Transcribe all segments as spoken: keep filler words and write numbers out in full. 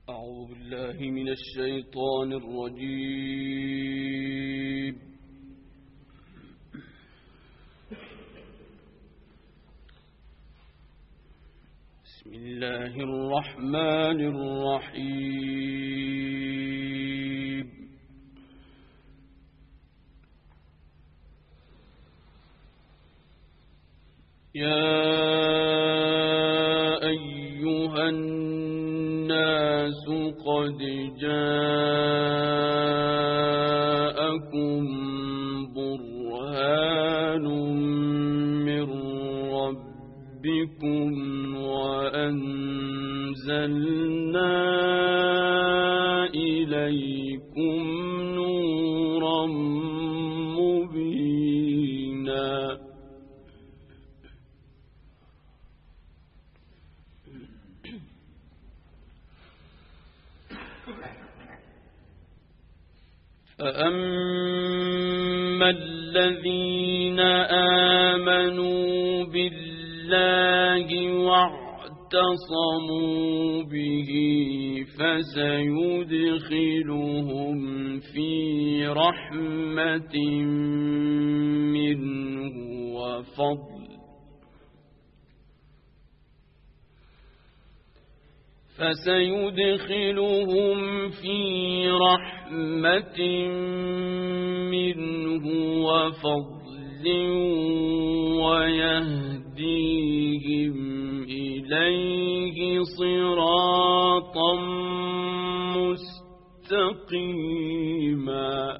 أعوذ بالله من الشيطان الرجيم. بسم الله الرحمن الرحيم. يا أيها الناس قد جاءكم برهان من ربكم وأنزلنا إليكم نورا مبينا. فأما الذين آمنوا بالله واعتصموا به فسيدخلهم في رحمة منه وفضل فسيدخلهم في رحمة منه وفضل ويهديهم إليه صراطا مستقيما.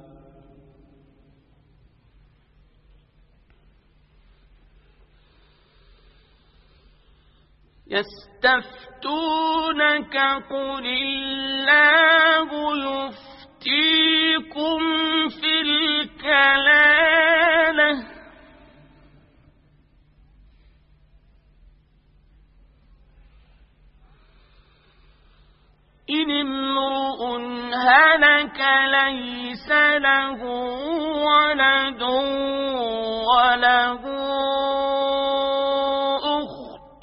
يستفتونك قل الله يفتيكم في الكلالة إن امرؤ هلك ليس له ولد وله أخت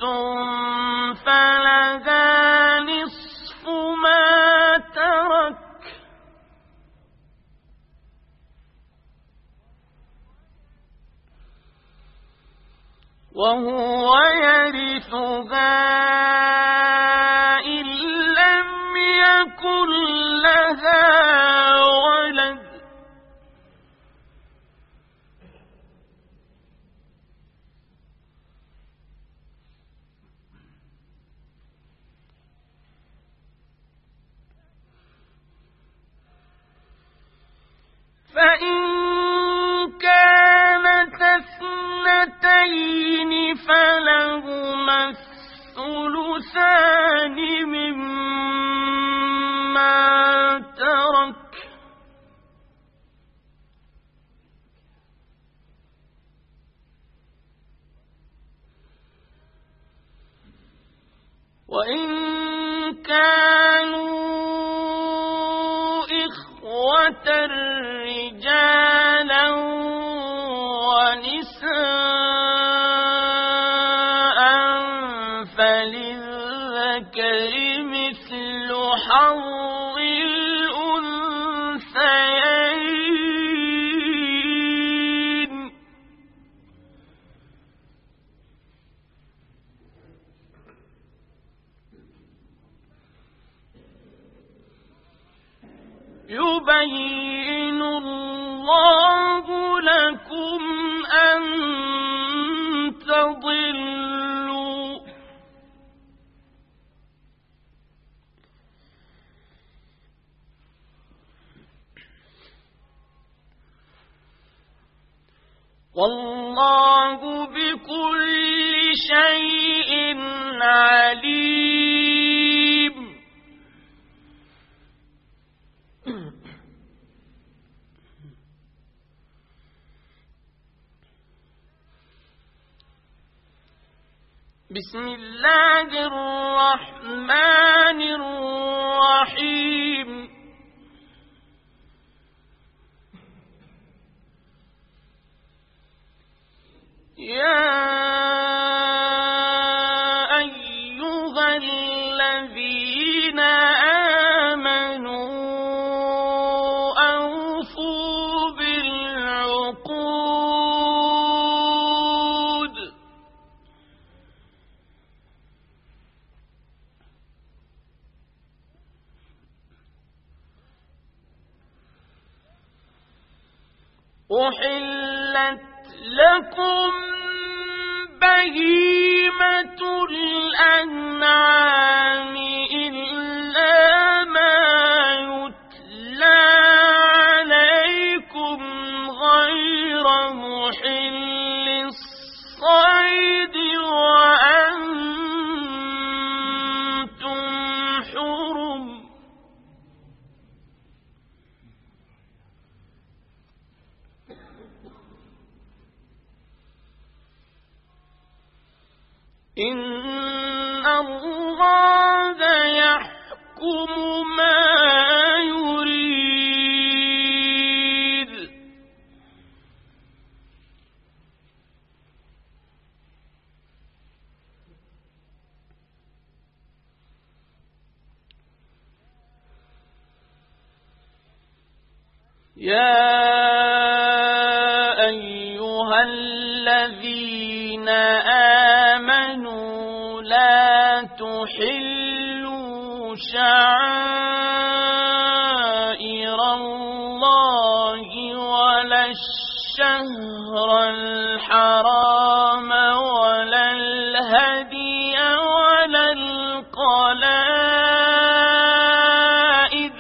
فلها نصف ما ترك وهو يرثها إن لم يكن لها ولد فإن كانت اثنتين فلهما الثلثان مما ترك وإن كانوا إخوة رجالا ونساء فللذكر مثل حظ الأنثيين يبين الله لكم أن تضلوا والله بكل شيء عليم. بسم الله الرحمن الرحيم. يا أيها الذين آمنوا أحلت لكم بهيمة الأنعام إلا ما يتلى عليكم غير محل الصيد وأنتم حرم. إن الله يحكم ما يريد. يا أيها الذين آمنوا لا تحلوا شعائر الله ولا الشهر الحرام ولا الهدي ولا القلائد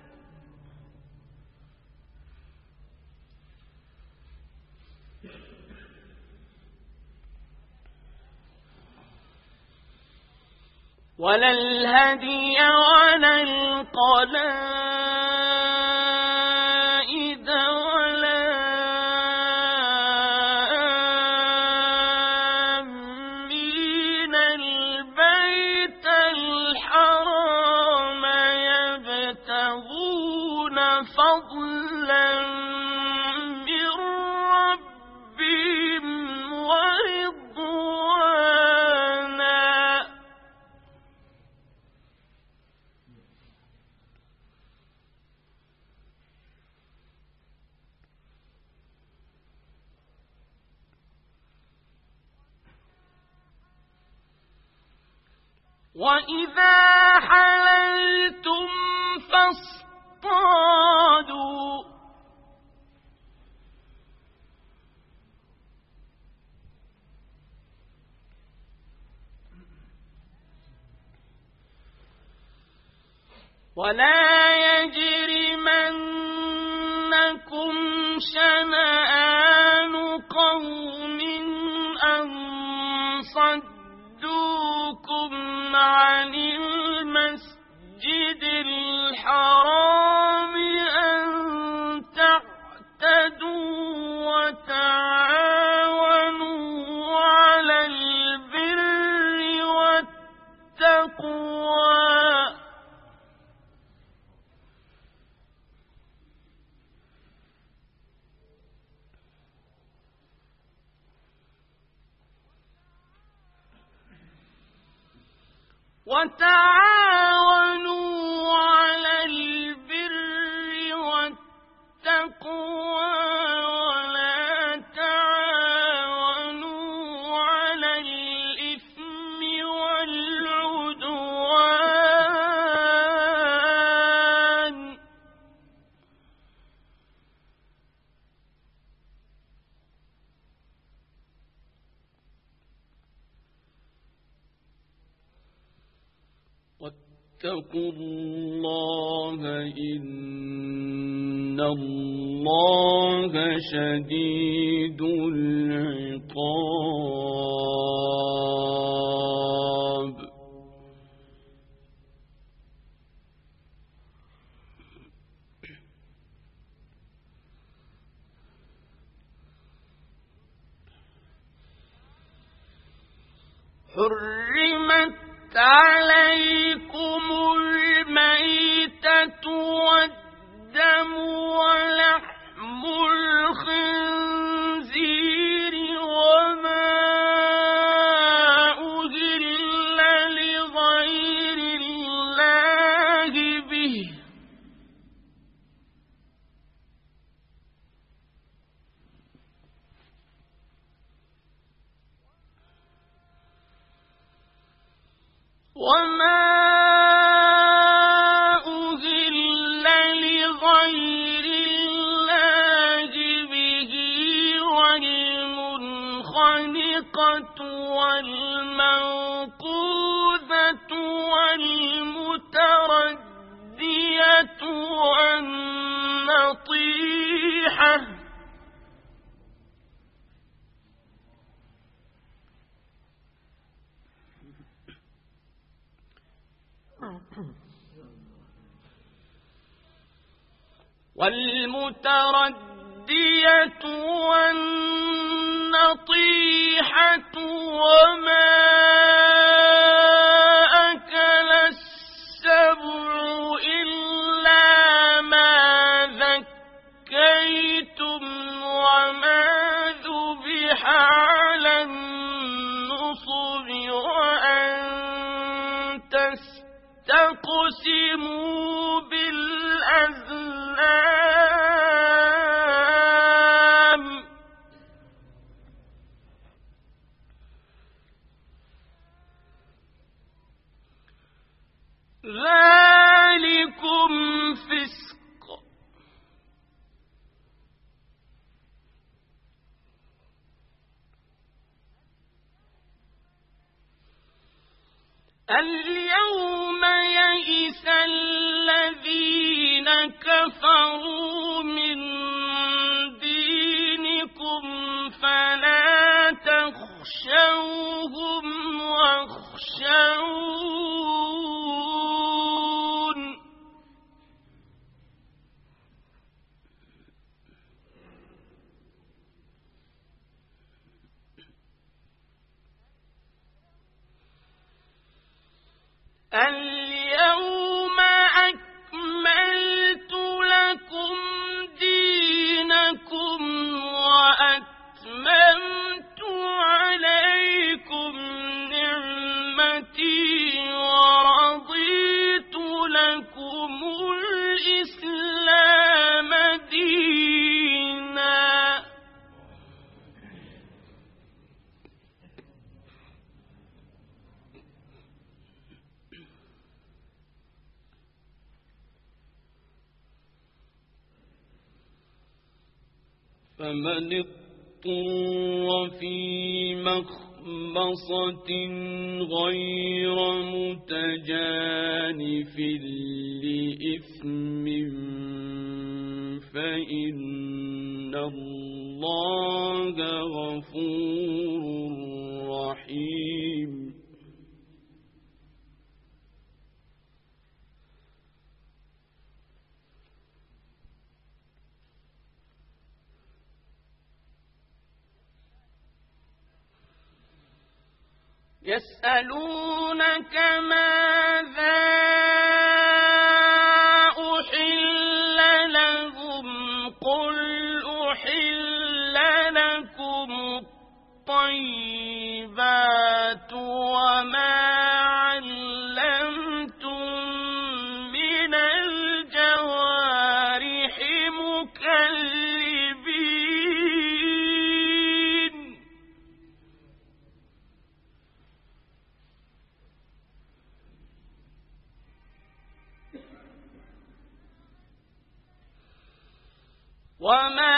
ولا الهدي ولا القلائد ولا آمين البيت الحرام يبتغون فضلا من ربهم ورضوانا. وإذا حللتم فاصطادوا ولا يجرمنكم شنآن قوم أن صدوكم عن المسجد الحرام أن تعتدوا وتعاونوا على البر والتقوى وتعاونوا على البر والتقوى ولا تعاونوا على الإثم والعدوان. واتقوا الله إن الله شديد العقاب. حرمت عليكم الميتة والدم ولحم الخنزير وما أهل لغير الله به وما أهل لغير الله به والموقوذة والمتردية والنطيحة والمتردية والنطيحة وما أكل السبع إلا ما ذكيتم وما ذبح على النصب وأن تستقسموا بالأزلام ذلكم فسق اليوم يئس الذين كفروا من دينكم فلا تخشوهم واخشون اليوم أكملت لكم دينكم وأتممت عليكم نعمتي ورضيت لكم الإسلام دينا فمن اضطر في مخمصة غير متجانف لإثم فإن الله غفور رحيم يسألونك ماذا أحل لهم قل أحل لكم الطيبات وما علمتم من الجوارح مكلبين وما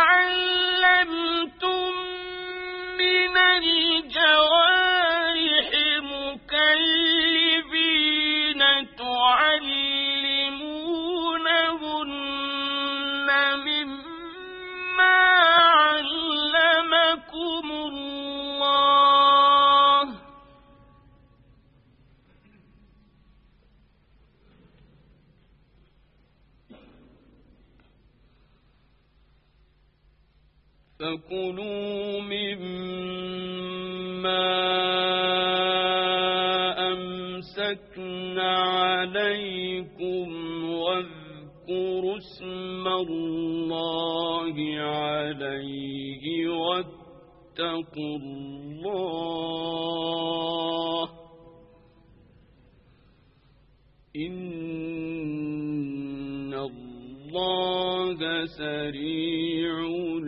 علمتم من الجوارح مكلبين تعلمونهن مما علمكم الله فكلوا مما أمسكن عليكم واذكروا اسم الله عليه واتقوا الله إن الله سريع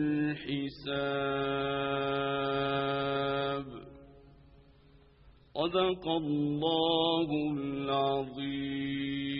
الحساب صدق الله العظيم.